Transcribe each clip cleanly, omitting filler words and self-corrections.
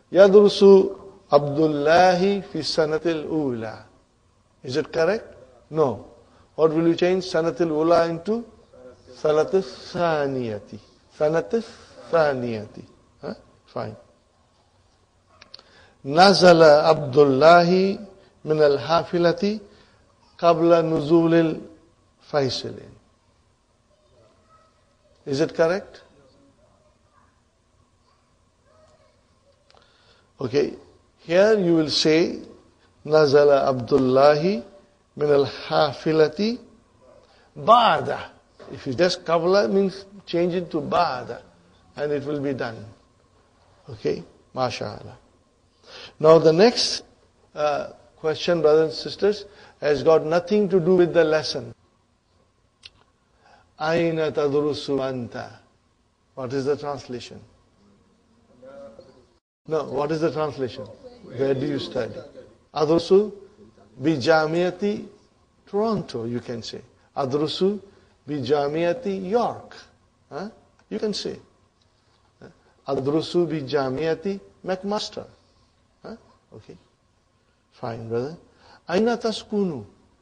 Yadrusu Abdullahi fi sanatil ula. Is it correct? No. What will you change sanatil ula into? Sanatis saniyati. Sanatis saniyati. Huh? Fine. Nazala Abdullahi min al-hafilati qabla nuzulil faisilin. Is it correct? Okay. Here you will say Nazala Abdullahi min al-hafilati ba'da. If you just qabla means change it to ba'da and it will be done. Okay? MashaAllah. Now the next question, brothers and sisters, has got nothing to do with the lesson. Aina tadrusu anta. What is the translation? No, what is the translation? Where do you study? Adrusu bi Jamiati Toronto, you can say. Adrusu bi Jamiati York. Huh? You can say. Adrusu bi Jamiati McMaster. Huh? Okay. Fine, brother. Aina taskunu?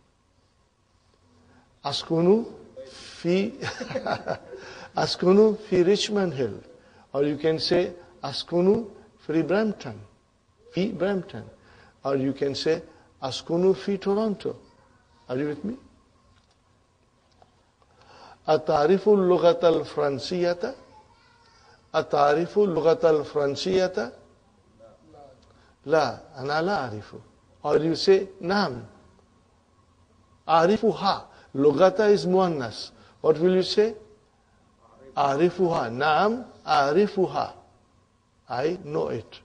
Askunu fi Askunu fi Richmond Hill. Or you can say Askunu fi Brampton. Fi Brampton. Or you can say Askunu fi Toronto. Are you with me? Atarifu al-lughat al-fransiyata? Atarifu al-lughat al-fransiyata? La, ana la arifu. Or you say naam. Arifuha. Lughata is muannas. What will you say? Arifuha. Naam, arifuha. I know it.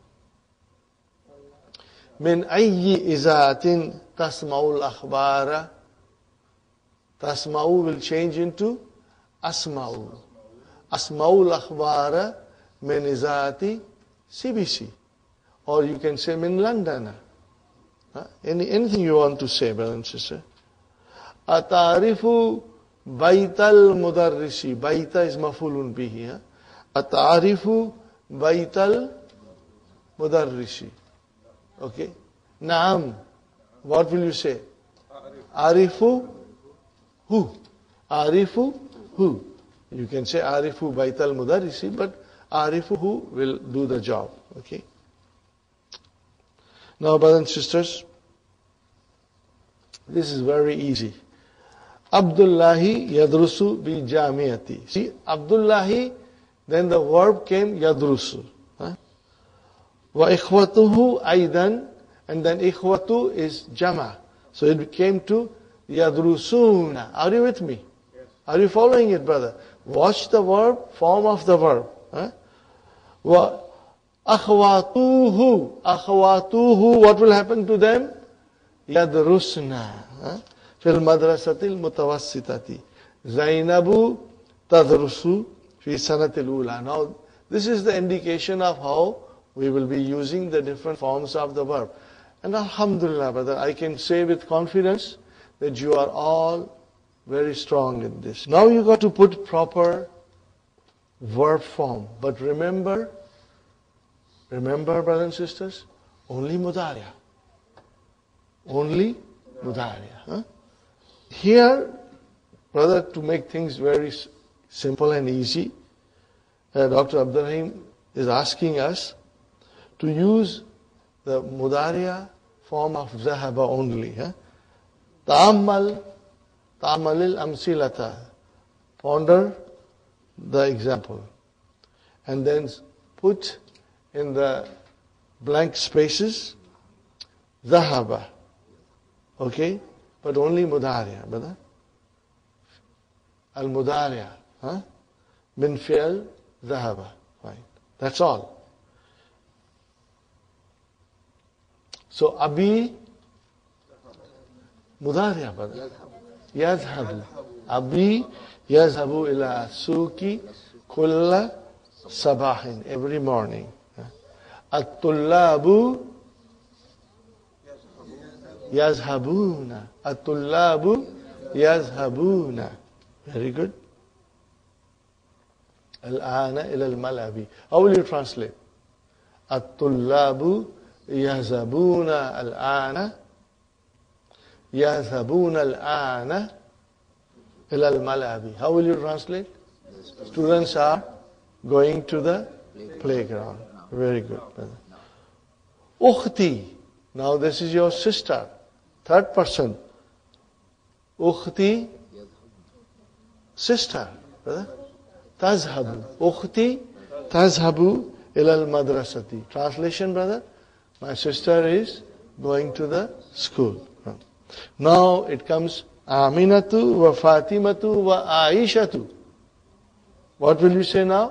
Min ayyi izatin tasma'ul akhbara. Tasma'u will change into asma'u. Asma'ul akhbara min izati CBC. Or you can say min London. Anything you want to say, brother and sister. Atarifu baital mudarrisi. Baita is mafulun bihi. Atarifu baital mudarrisi. Okay. Naam. What will you say? Arifu who? Arifu who? You can say Arifu baital mudarrisi, but Arifu who will do the job. Okay. Now, brothers and sisters, this is very easy. Abdullahi yadrusu bi jamiati. See, Abdullahi, then the verb came yadrusu. Wa ikhwatuhu aidan, and then ikhwatu is jama. So it came to yadrusuna. Are you with me? Yes. Are you following it, brother? Watch the verb, form of the verb. Wa akhwatuhu. Akhwatuhu, what will happen to them? Yadrusna. Fil madrasatil mutawassitati. Zainabu tadrusu fi sanatil ula. Now, this is the indication of how we will be using the different forms of the verb. And alhamdulillah, brother, I can say with confidence that you are all very strong in this. Now you got to put proper verb form. But remember, brothers and sisters, only mudariya. Only mudariya. Here, brother, to make things very simple and easy, Dr. Abdurrahim is asking us to use the mudariya form of zahaba only. Ta'ammal al-amsilata. Ponder the example. And then put in the blank spaces zahaba. Okay? But only mudariya, brother. Al-mudariya. Min fi'al zahaba. Fine. That's all. So, Abi, mudariya, brother. Yazhabu. Abi yazhabu ila suki kulla sabahin. Every morning. At-tullabu yazhabuna. At-tullabu yazhabuna. Very good. Al-ana ila al-malabi. How will you translate? At-tullabu yazhabuna al-ana. Yazhabuna al-ana ila al-malabi. How will you translate? Students are going to the playground. Very good. Ukhti. Now this is your sister. Third person. Ukhti. Sister. Tazhabu. Ukhti. Tazhabu ila al-madrasati. Translation, brother? My sister is going to the school. Now it comes Aminatu wa Fatimatu wa Aishatu. What will you say now?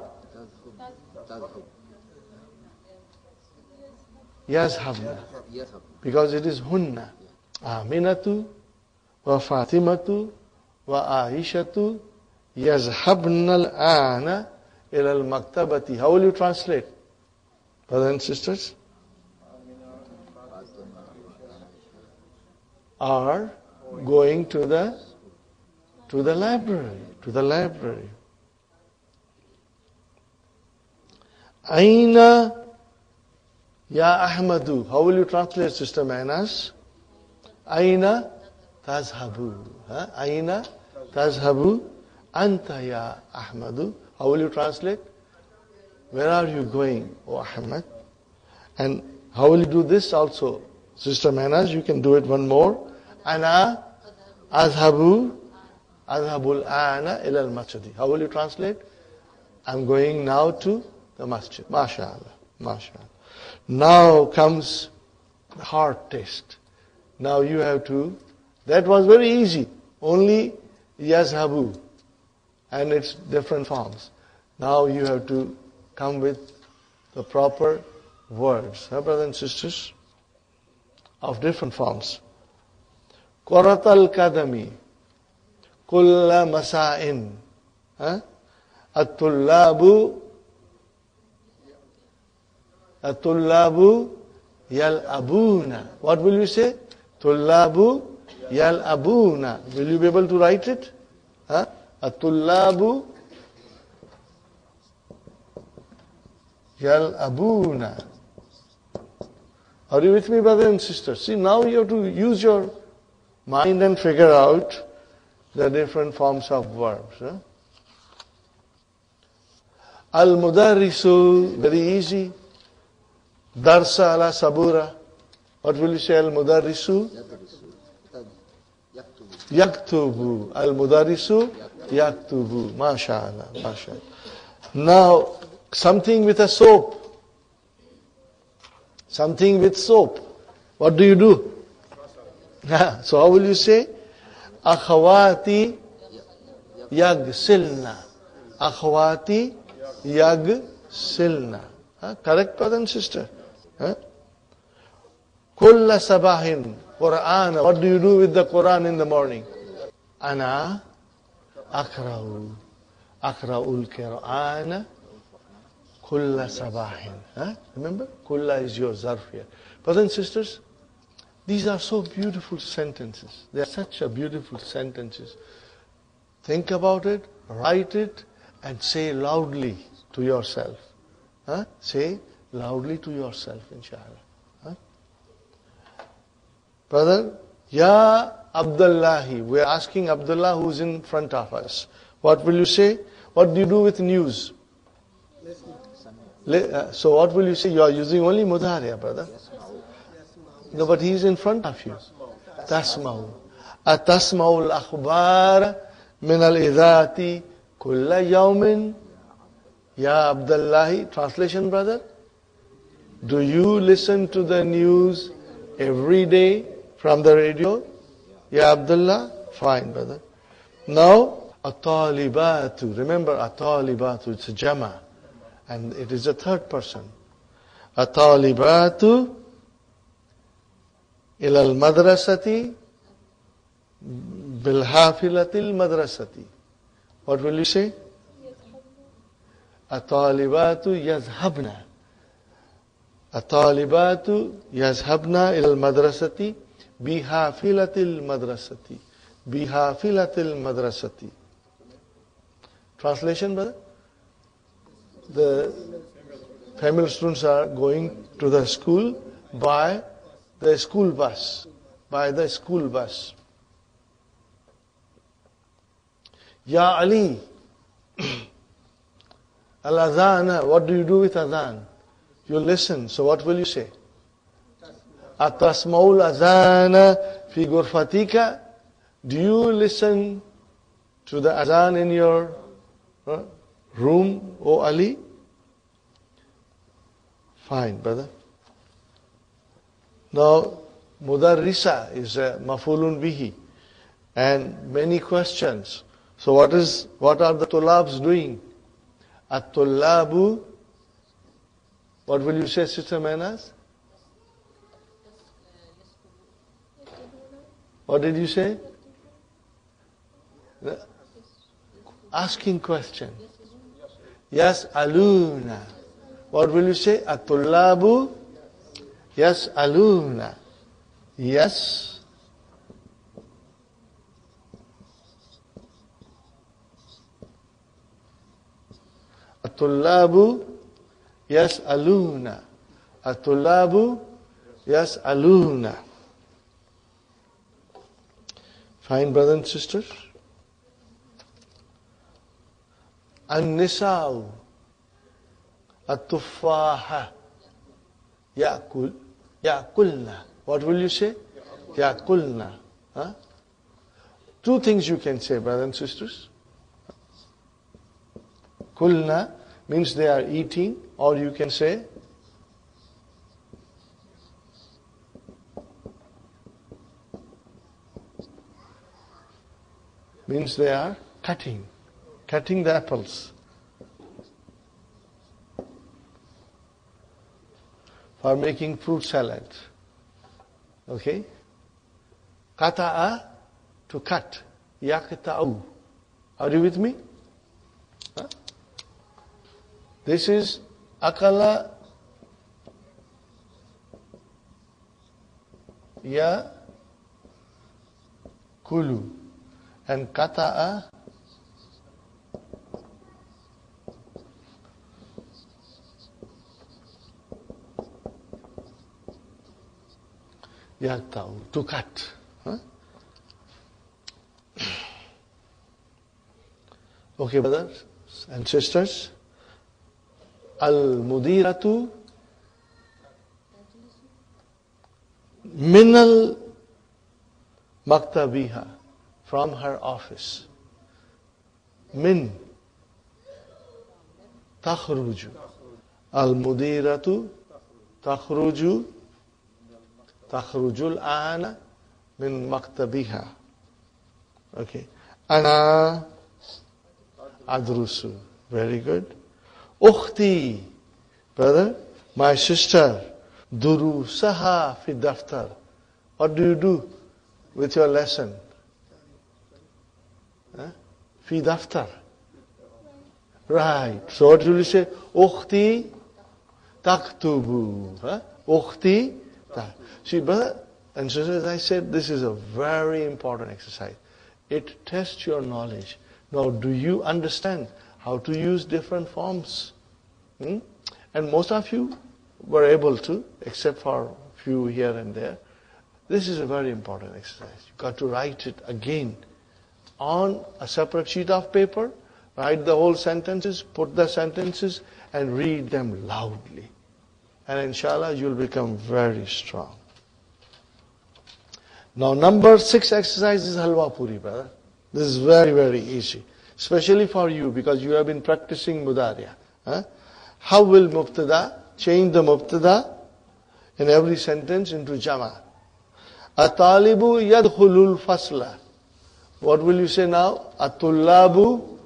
Yazhabna. Because it is hunna. Aminatu wa Fatimatu wa Aishatu yazhabna al-ana ila al-maktabati. How will you translate? Brothers and sisters? Are going to the library. Aina ya Ahmadu. How will you translate, Sister Manas? Aina tazhabu. Aina tazhabu anta ya Ahmadu. How will you translate? Where are you going, O Ahmad? And how will you do this also? Sister Manas, you can do it one more. Ana azhabul ana ila al-masjid. How will you translate? I'm going now to the masjid. MashaAllah. MashaAllah. Now comes the hard test. Now you have to, that was very easy. Only yazhabu. And its different forms. Now you have to come with the proper words. Brothers and sisters? Of different forms. Quratal kadami. Kulla masa'in. At-tullabu yal'abuna. What will you say? Tullabu yal'abuna. Will you be able to write it? At-tullabu yal'abuna. Are you with me, brothers and sisters? See, now you have to use your mind and figure out the different forms of verbs. Al-mudarrisu, very easy. Darsa ala sabura. What will you say, al-mudarrisu? Yaktubu. Al-mudarrisu yaktubu. MashaAllah. MashaAllah. Now, something with a soap. Something with soap. What do you do? So how will you say? Akhawati yagsilna. Akhawati yagsilna. Correct, brother and sister? Kulla sabahin. Quran. What do you do with the Quran in the morning? Ana akra'u. Akra'ul Qur'ana. Kulla sabahin. Remember? Kulla is your zarf here. Brothers and sisters, these are so beautiful sentences. They are such a beautiful sentences. Think about it, write it, and say loudly to yourself. Say loudly to yourself, inshallah. Brother, Ya Abdullahi. We are asking Abdullah who is in front of us. What will you say? What do you do with news? So what will you say? You are using only mudhariya, brother. No, but he is in front of you. Tasma'u. Atasma'u al-akhbar min al-idhati kulla yawmin. Ya Abdullahi. Translation, brother. Do you listen to the news every day from the radio? Ya Abdullah. Fine, brother. Now, at-talibatu. Remember, at-talibatu. It's a jama. And it is a third person. At-talibatu ila al-madrasati bil-hafilati al-madrasati. What will you say? At-talibatu yazhabna. At-talibatu yazhabna ila al-madrasati bihafilati al-madrasati. Bihafilati al-madrasati. Translation, brother? The Tamil students are going to the school by the school bus. By the school bus. Ya Ali. Al-Adhan, what do you do with Adhan? You listen, so what will you say? Atasmaul Adhan fi ghurfatika. Do you listen to the Adhan in your room, O Ali? Fine, brother. Now, Mudarrisa is mafulun bihi. And many questions. So what are the tulabs doing? At-tullabu, what will you say, Sister Manas? What did you say? Asking question. Yes, aluna. What will you say? At-tullabu, yes, aluna. Yes. At-tullabu yas'aluna. At-tullabu yas'aluna. Fine, brothers and sisters. An-nisa'u at-tuffaha ya'kulna. What will you say? Ya'kulna. Huh? Two things you can say, brothers and sisters. Kulna means they are eating, or you can say means they are cutting the apples. For making fruit salad. Okay? Qata'a, to cut. Yaqta'u. Are you with me? Huh? This is akala ya kulu, and kata'a yakta'u, to cut. Huh? Okay, brothers and sisters. Al-mudiratu minal maktabiha, from her office. Min takhruju. Al-mudiratu takhrujul ana min maktabiha. Okay. Ana adrusu. Very good. Ukhti, brother, my sister, durusaha fi daftar. What do you do with your lesson? Fi daftar. Right. So what will you say? Ukhti taktubu. Ukhti. See, brother and sister, as I said, this is a very important exercise. It tests your knowledge. Now, do you understand how to use different forms? And most of you were able to, except for a few here and there. This is a very important exercise. You've got to write it again on a separate sheet of paper, write the whole sentences, put the sentences, and read them loudly. And inshallah, you'll become very strong. Now, number 6 exercise is halwa puri, brother. This is very, very easy. Especially for you, because you have been practicing mudariya. How will mubtada change the mubtada in every sentence into jama? At-talibu yadkhulul fasla. What will you say now? At-tullabu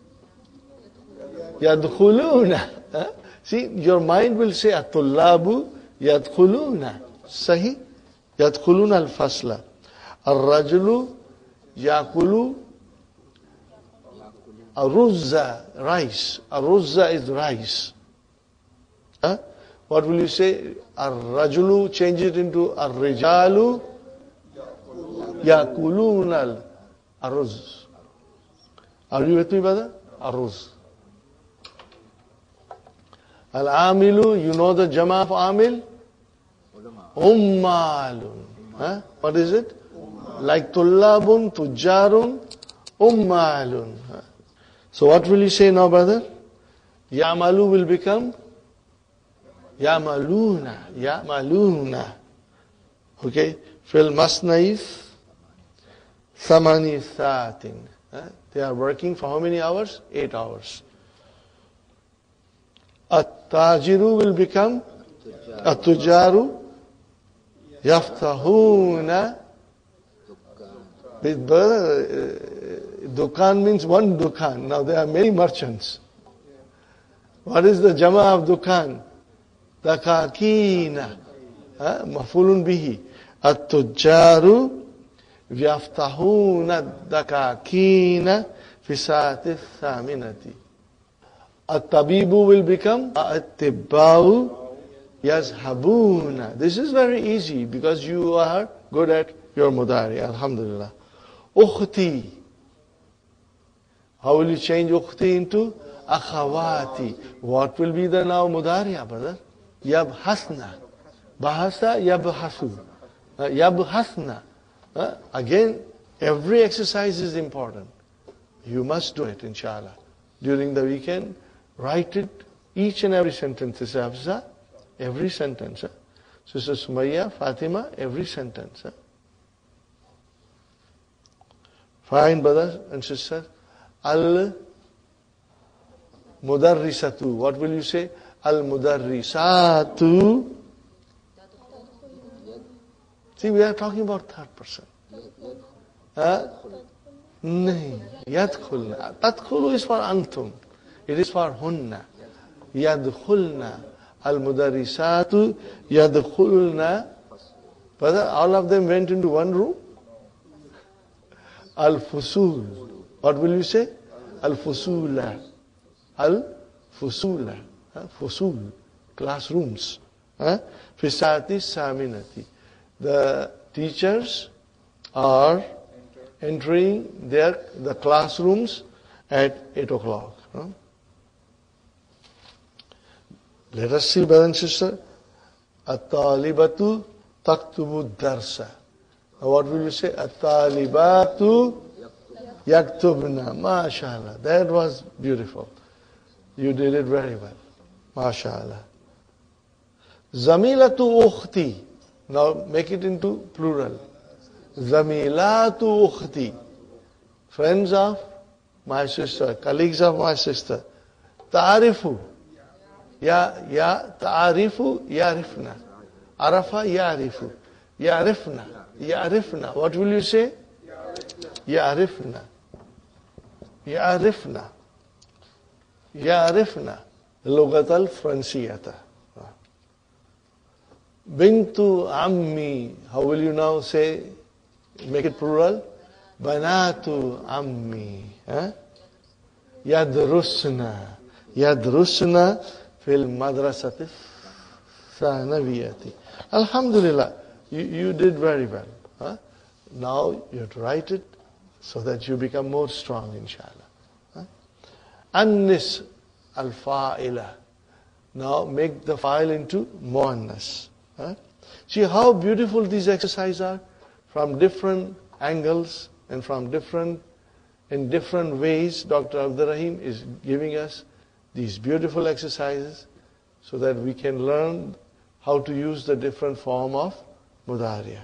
yadkhuluna. See, your mind will say at-tullabu yadkhuluna. Sahi? Yadkhuluna al-fasla. Ar-rajulu yakulu aruzza, rice. Aruzza is rice. What will you say? Ar-rajulu, change it into ar-rijalu yakuluna al-aruz. Are you with me, brother? Aruz. Al-amilu, you know the jama of amil? Ummalun. Huh? What is it? Like tullabun, tujjarun, ummalun. Huh? So what will you say now, brother? Ya'malu will become Ya'maluna. Ya'maluna. Okay? Fil masnaif thamani saatin. They are working for how many hours? 8 hours. At-tajiru will become At-tujaru Yaftahuna. Dukan means one dukan. Now there are many merchants. What is the jama of dukan? Dakakina. Mafulun bihi. At-tujaru Yaftahuna dakakina fi saati thaminati. At-tabibu will become At-tibbau yazhabuna. This is very easy because you are good at your mudari. Alhamdulillah. Ukhti. How will you change ukhti into akhawati? What will be the now mudari, brother? Yabhasna. Bahasa yabhasu. Yabhasna. Again, every exercise is important. You must do it, inshallah. During the weekend, write it, each and every sentence. Sister Hafsa, every sentence. Sister Sumayya, Fatima, every sentence. Fine, brothers and sisters. Al-mudarrisatu. What will you say? Al-mudarrisatu. See, we are talking about third person. Nahi. Yadkhulna. Tadkhulu is for antum. It is for hunna. Yadkhulna. Al-mudarrisatu yadkhulna. Brother, all of them went into one room. Al-fusul. What will you say? Al-fusula. Al-fusula. Fusul. Classrooms. Fisati saminati. The teachers are entering the classrooms at 8 o'clock. Let us see, brother and sister. At-talibatu taktubu darsa. What will you say? At-talibatu yaktubna. MashaAllah. That was beautiful. You did it very well. MashaAllah. Zamilatu ukhti. Now make it into plural. Zamilatu ukhti. Friends of my sister, colleagues of my sister. Ta'arifu. Ta'arifu yarifna. Arafa yarifu. Yarifna. Yarifna. What will you say? Yarifna. Yarifna. Yarifna. Lugat al-Fransiyata. Bintu ammi. How will you now say? Make it plural. Banatu ammi. Yadrusna. Yadrusna fil madrasati thanawiyati. Alhamdulillah. You did very well. Now you have to write it so that you become more strong, inshallah. Annis al-fa'ila. Now make the file into muannas. See how beautiful these exercises are from different angles and in different ways. Dr. Abdul Rahim is giving us these beautiful exercises so that we can learn how to use the different form of mudariya.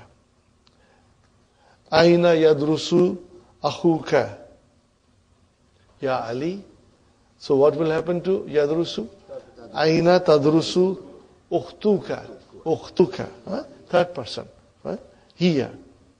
Aina yadrusu akhuka. Ya Ali. So what will happen to yadrusu? Aina tadrusu ukhtuka. Ukhtuka. Third person. Right? Here.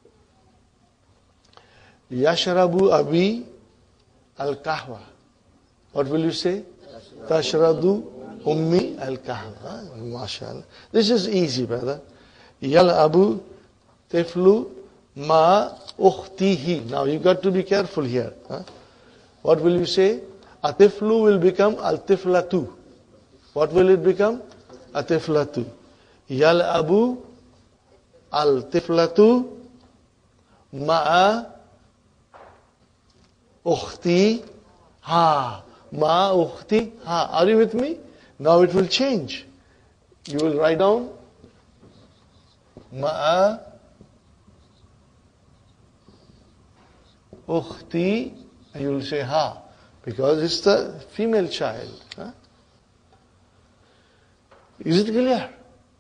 Yashrabu abi al-kahwa. What will you say? Tashradu ummi al-kahwa. MashaAllah. This is easy, brother. Yal'abu tiflu ma ukhtihi. Now you got to be careful here. What will you say? Atiflu will become al-tiflatu. What will it become? Atiflatu. Yal'abu al-tiflatu ma'a ukhti ha. Ma ukhti ha. Are you with me? Now it will change. You will write down Ma'a Ukhti, and you will say Ha, because it's the female child. Huh? Is it clear?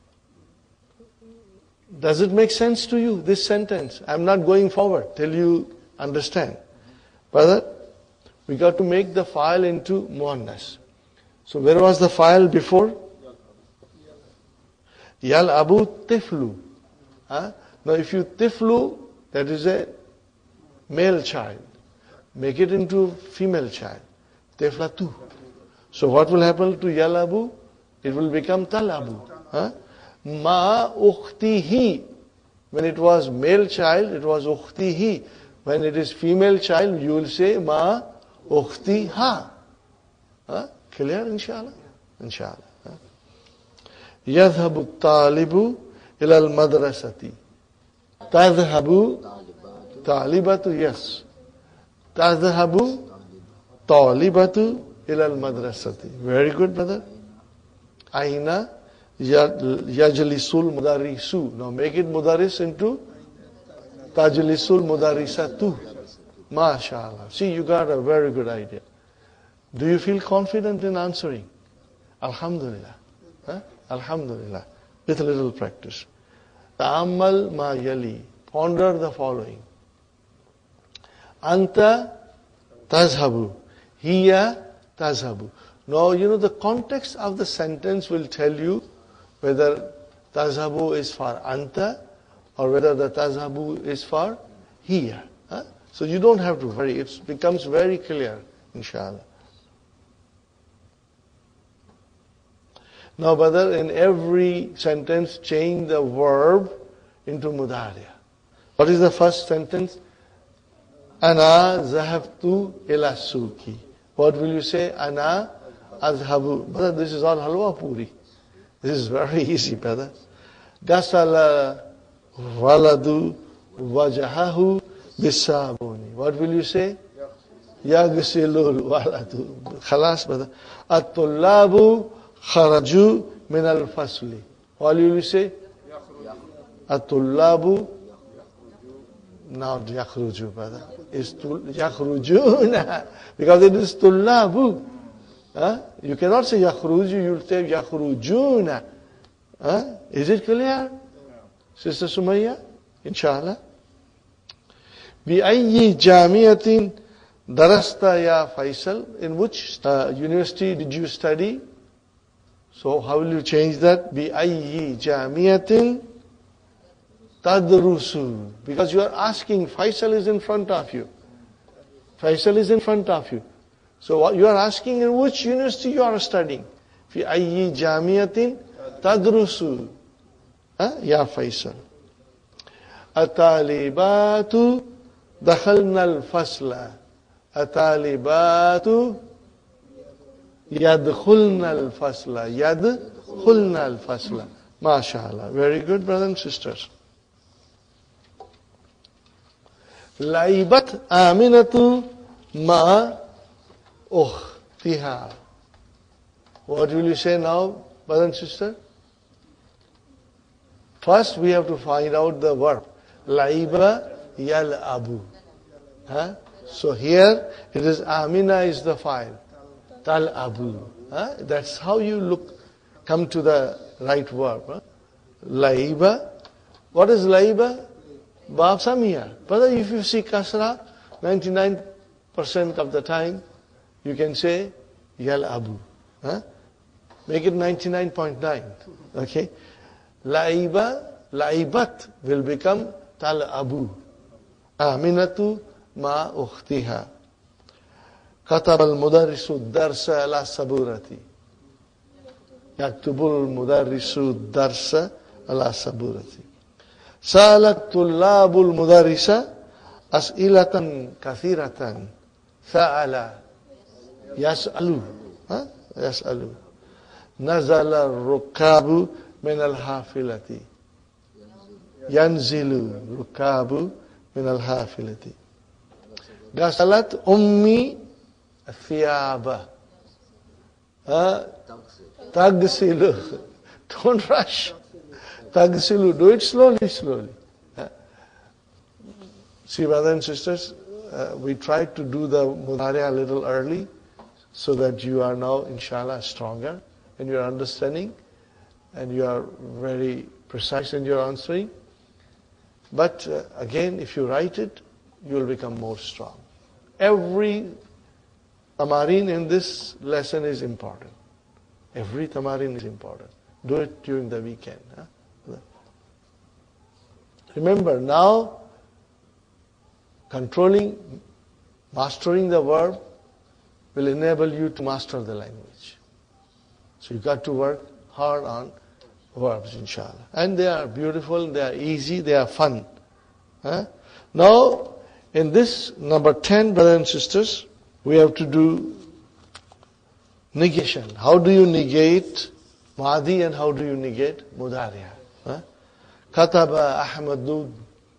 Does it make sense to you, this sentence? I'm not going forward till you understand. Brother, we got to make the file into muannas. So where was the file before? Yal Abu Tiflu. Huh? Now if you Tiflu, that is a male child. Make it into female child. Tiflatu. So what will happen to Yal Abu? It will become Tal Abu. Huh? Ma ukhtihi. When it was male child, it was ukhtihi. When it is female child, you will say Ma ukhtiha. Huh? Clear, inshallah? Inshallah. Huh? Yadhabu talibu ilal madrasati. Tadhabu talibatu, yes. Tadhabu talibatu ilal madrasati. Very good, brother. Aina yajlisul mudarisu. Now make it mudaris into tajlisul mudarisatu. MashaAllah. See, you got a very good idea. Do you feel confident in answering? Alhamdulillah. Huh? Alhamdulillah. With a little practice. Ta'ammal ma yali. Ponder the following. Anta tazhabu. Hiya tazhabu. Now, you know, the context of the sentence will tell you whether tazhabu is for anta or whether the tazhabu is for hiya. Huh? So you don't have to worry. It becomes very clear, inshallah. Now, brother, in every sentence, change the verb into mudariya. What is the first sentence? Ana zahabtu ila suki. What will you say? Ana azhabu. Brother, this is all halwa puri. This is very easy, brother. Gasala waladu wajahahu bisabuni. What will you say? Yagsilul waladu. Khalas, brother. At-tullabu kharaju min al-fasli. What will you say? At-tullabu. Not yakhruju, brother. It's yakhrujuna. Because it is tullabu. Huh? You cannot say yakhruju, you'll say yakhrujuna. Huh? Is it clear? Sister Sumayya? Inshallah. بأي جامعة درست يا فيصل? In which university did you study? So how will you change that? بأي جامعة تدرس. Because you are asking, Faisal is in front of you. Faisal is in front of you. So what you are asking, in which university you are studying? في أي جامعة تدرس يا فيصل. الطالبات دخلنا الفصل. الطالبات يدخلنا الفصل. يدخلنا الفصل. MashaAllah. Very good, brothers and sisters. لعبت آمنة مع أختها. What will you say now, brother and sister? First, we have to find out the verb. Laiba yal'abu. Huh? So here, it is Amina is the file. Tal'abu. Huh? That's how you come to the right verb. Huh? Laiba. What is laiba? Bab Samia. Brother, if you see kasra, 99% of the time, you can say yal'abu. Huh? Make it 99.9. Okay? Laiba, laibat will become tal'abu. Aminatu ma ukhtiha. Katab al-mudarrisu darsa ala saburati. Yaktubul mudarrisu darsa ala saburati. Salat tullabul mudarrisa as'ilatan kathiratan. Sa'ala. Yas'alu. Yas'alu. Nazala rukabu min al-hafilati. Yanzilu rukabu min al-hafilati. Gasalat ummi thiyaba. Tagsilu. Don't rush. Tagsilu. Do it slowly. See, brothers and sisters, we tried to do the Mudhariya a little early so that you are now, inshallah, stronger in your understanding and you are very precise in your answering. But again, if you write it, you will become more strong. Every tamarin in this lesson is important. Every tamarin is important. Do it during the weekend. Remember, now, controlling, mastering the verb will enable you to master the language. So you got to work hard on verbs, inshallah. And they are beautiful, they are easy, they are fun. Now, in this number 10, brothers and sisters, we have to do negation. How do you negate Madi and how do you negate Mudhariya? Kataba Ahmadu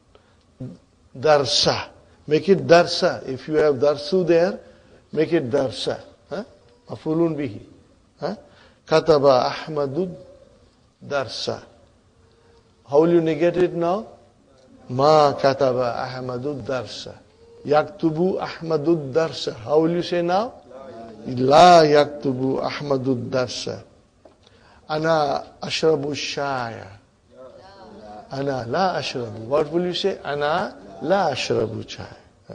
Darsa. Make it Darsa. If you have Darsu there, make it Darsa. Mafulun bihi. Kataba Ahmadu Darsa. How will you negate it now? Ma kataba Ahmadu Darsa. Yaktubu Ahmadu Darsa. How will you say now? La yaktubu Ahmadu Darsa. Ana ashrabu shaya. Ana la ashrabu. What will you say? Ana la ashrabu chai.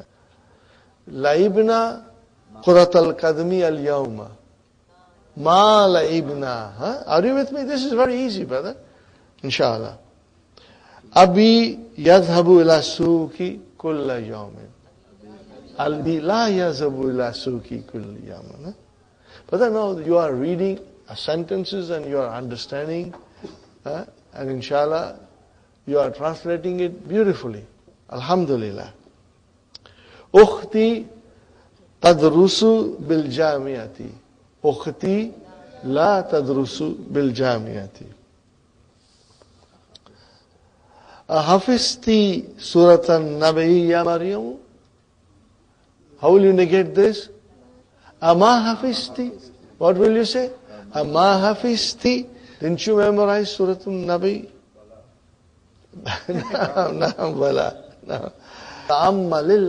Laibna Qurat al-Kadmi al-Yawma. Ma laibna. Are you with me? This is very easy, brother. Inshallah. Abi yadhabu ila suki kulla yawmin. Albi la yadhabu ila suki kulla yawmin. Brother, now you are reading sentences and you are understanding. And inshallah, you are translating it beautifully. Alhamdulillah. Ukhti tadrusu bil jamiati. Ukhti la tadrusu bil jamiati. Hafizti suratan nabi ya Maryam. How will you negate this? Ama hafizti. What will you say? Ama hafizti. Didn't you memorize suratan nabi? No, bala. No. Ta'ammalil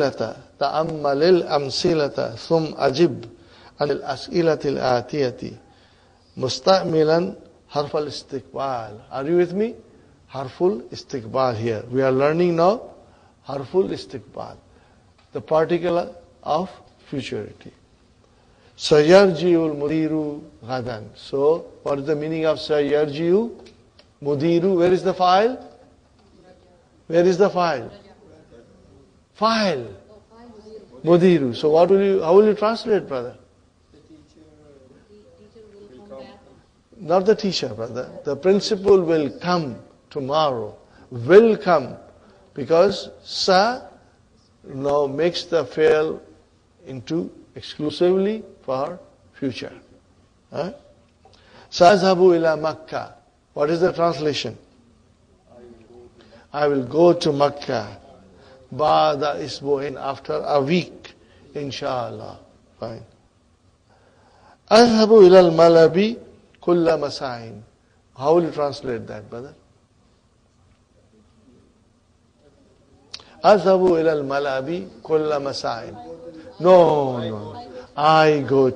amsilata thum ajib anil as'ilatil atiyati musta'milan harfal istiqbal. Are you with me? Harful istiqbal here. We are learning now harful istiqbal, the particle of futurity. Sayarji'ul mudiru ghadan. So, what is the meaning of sayarji'u? Mudiru, where is the file? Where is the file? File. Mudiru. So how will you translate, brother? Not the teacher, brother. The principal will come tomorrow. Will come. Because sa now makes the fail into exclusively for future. Sa'azhabu ila Makkah. What is the translation? I will go to Makkah. Ba'da isbu'in, after a week, inshallah. Fine. Azhabu ila al-malabi kulla masa'in. How will you translate that, brother? Azhabu ila al-malabi kulla masa'in. No. I go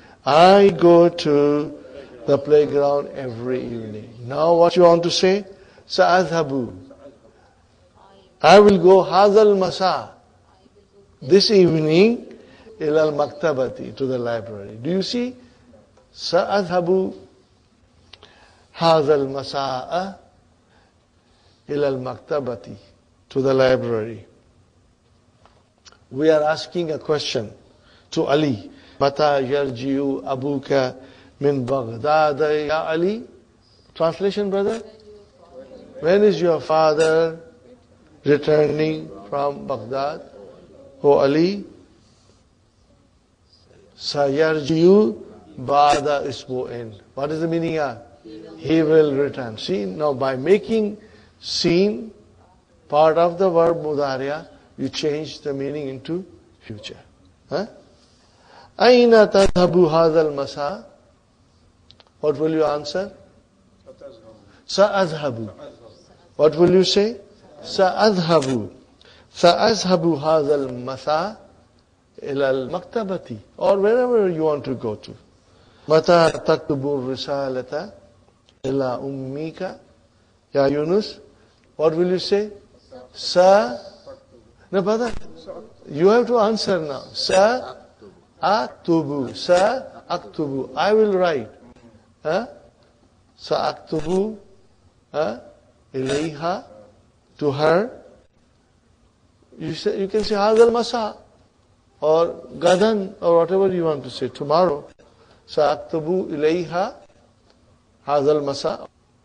to the playground every evening. Now what you want to say? Sa'adhabu. I will go Hazal Masa. This evening, ilal maktabati, to the library. Do you see? Sa'adhabu Hazal Masa'a ilal maktabati, to the library. We are asking a question to Ali. Mata yarji'u abuka min Baghdad ya Ali? Translation, brother? When is your father returning from Baghdad? O Ali? Sayarji'u ba'da isbu'in. What is the meaning of? He will return. See, now by making seen part of the verb mudhariya, you change the meaning into future. Aina tadhabu hadha al-masa? What will you answer? Sa'adhabu. What will you say? Sa'adhabu. Sa'adhabu hadha al-masa ila al-maktabati. Or wherever you want to go to. Mata taktubu risalata ila ummika. Ya Yunus, what will you say? No, brother. You have to answer now. Sa'aktubu. Sa'aktubu. I will write. Sa'aktubu. Ilayha. To her. You can say Hadal Masa. Or Gadan. Or whatever you want to say. Tomorrow. Sa'aktubu ilayha. Hadal Masa.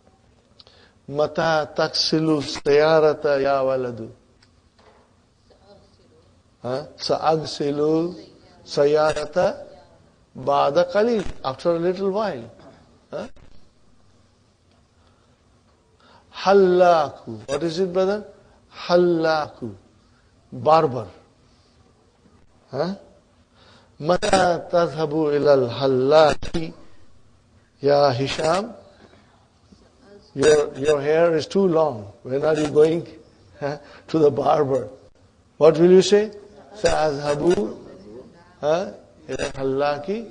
Mata taksilu sayarata ya waladu. Sa'agsilu sayarata ba'da qalil. After a little while. Hallaku. What is it, brother? Hallaku. Barber. Mata tadhabu ilal hallaki ya Hisham. Your hair is too long. When are you going to the barber? What will you say? Sa'adhabu ila hallaki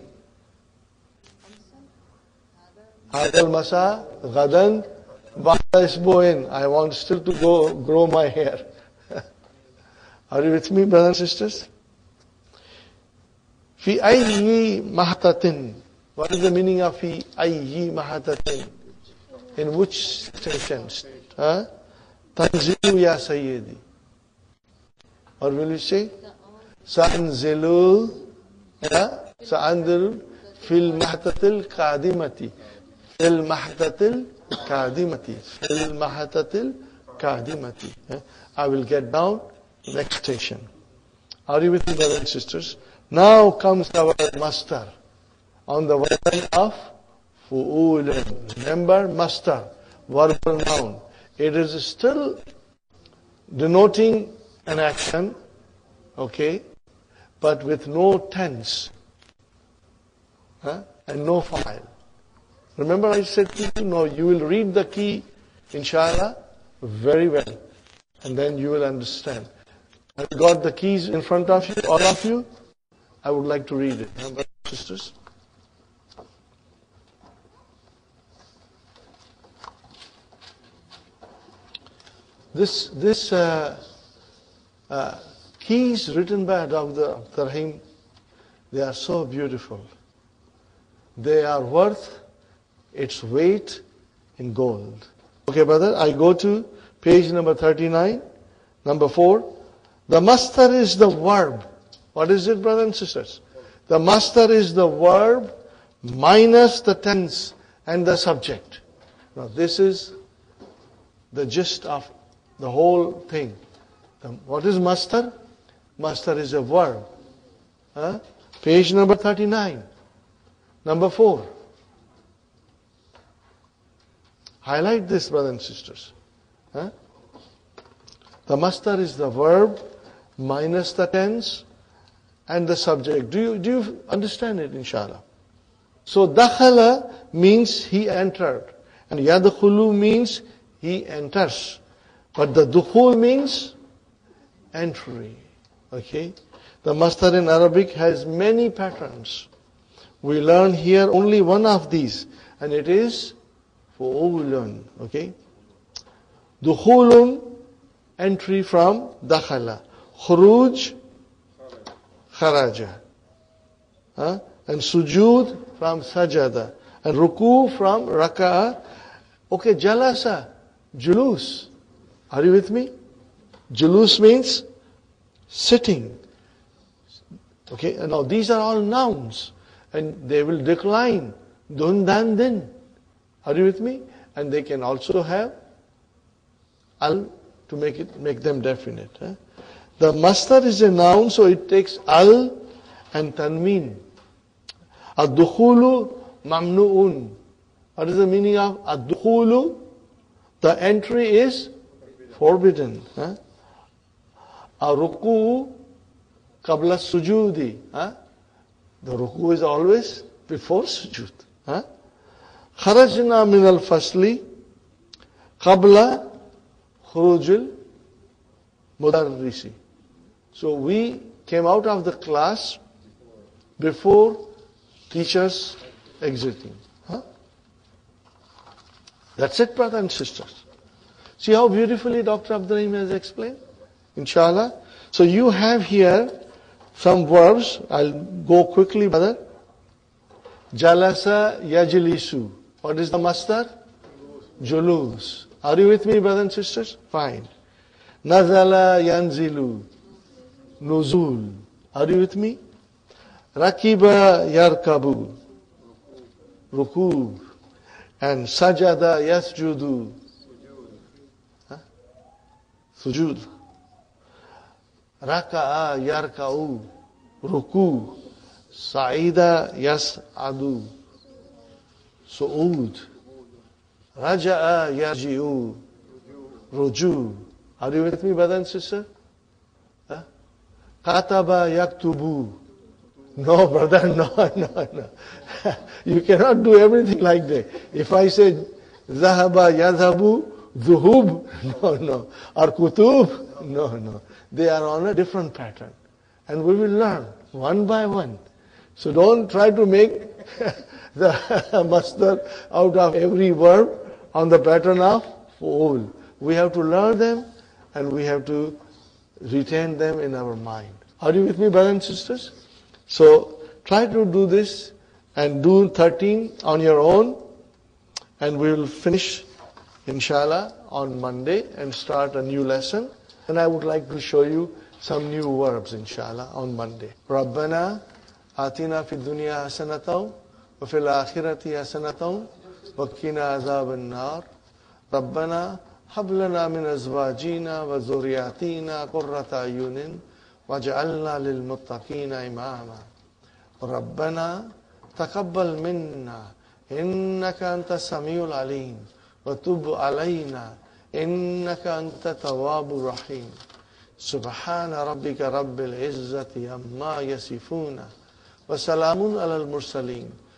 hadal masa gadan ba'da isbu'in. I want still to grow my hair. Are you with me, brothers and sisters? Fi ayyi mahatatin. What is the meaning of fi ayyi mahatatin? In which sentence? Tanzilu ya Sayyidi. Or will you say? Sa'anzilu fil mahatatil qadimati. Fil mahatatil qadimati. Fil mahatatil qadimati. I will get down next station. Are you with me, brothers and sisters? Now comes our master on the word of fu'ulun. Remember, master, verbal noun. It is still denoting an action, okay, but with no tense and no file. Remember I said to you, no, you will read the key, inshallah, very well, and then you will understand. Have you got the keys in front of you, all of you? I would like to read it, brothers and sisters. This keys written by Dr. Rahim, they are so beautiful. They are worth its weight in gold. Okay, brother, I go to page number 39, number 4. The master is the verb. What is it, brothers and sisters? The master is the verb minus the tense and the subject. Now, this is the gist of the whole thing. What is master? Master is a verb. Page number 39. Number 4. Highlight this, brothers and sisters. The master is the verb minus the tense and the subject. Do you understand it, inshallah? So, dakhala means he entered. And yadkhulu means he enters. But the dukhul means entry. Okay? The master in Arabic has many patterns. We learn here only one of these. And it is fu'ulun. Okay? Dukhulun, entry from dakhala. Khuruj, kharaja. And sujood from sajada. And ruku from raka'a. Okay, jalasa, julus. Are you with me? Julus means sitting. Okay, and now these are all nouns. And they will decline. Dun, dan, din. Are you with me? And they can also have al to make them definite. The master is a noun, so it takes al and tanween. Ad-dukhulu mamnu'un. What is the meaning of ad-dukhulu? The entry is forbidden. A-ruku qabla sujudi. The ruku is always before sujud. خرجنا من الفصل قبل خروج المدرس. So we came out of the class before teachers exiting. That's it, brothers and sisters. See how beautifully Dr. Abdurrahim has explained? Inshallah. So you have here some verbs. I'll go quickly, brother. Jalasa yajlisu. What is the masdar? Julus. Are you with me, brothers and sisters? Fine. Nazala yanzilu. Nuzul. Are you with me? Rakiba yarkabu. Rukub. And sajada yasjudu. Sujud. Raka'a yarka'u. Ruku. Sa'ida yas'adu. Su'ud. Raja'a yarji'u. Ruju. Are you with me, brother and sister? Kataba yaktubu. No, brother, no. You cannot do everything like that. If I say Zahaba yadhabu, Zuhub, no. Or Kutub, no. They are on a different pattern. And we will learn one by one. So don't try to make the masdar out of every verb on the pattern of all. We have to learn them and we have to retain them in our mind. Are you with me, brothers and sisters? So try to do this and do 13 on your own, and we will finish inshallah on Monday and start a new lesson. And I would like to show you some new verbs inshallah on Monday. Rabbana atina fid dunya hasanatan wa fil akhirati hasanatan wa qina azaban nar. Rabbana hab lana min azwajina wa zurriyatina qurrata ayunin waj'alna lil muttaqina imama. Rabbana taqabbal minna innaka antas samiul alim wa tub alayna innaka antat tawwabur rahim. Subhana rabbika rabbil izzati amma yasifuna wa salamun alal mursalin